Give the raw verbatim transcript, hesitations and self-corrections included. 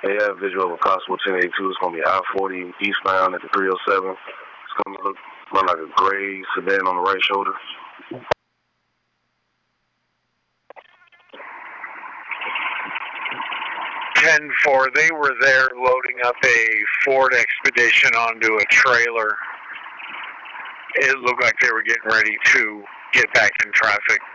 They have visual of a possible ten eighty-two. It's going to be I forty eastbound at the three oh seven. It's going to look run like a gray sedan on the right shoulder. ten four, they were there loading up a Ford Expedition onto a trailer. It looked like they were getting ready to get back in traffic.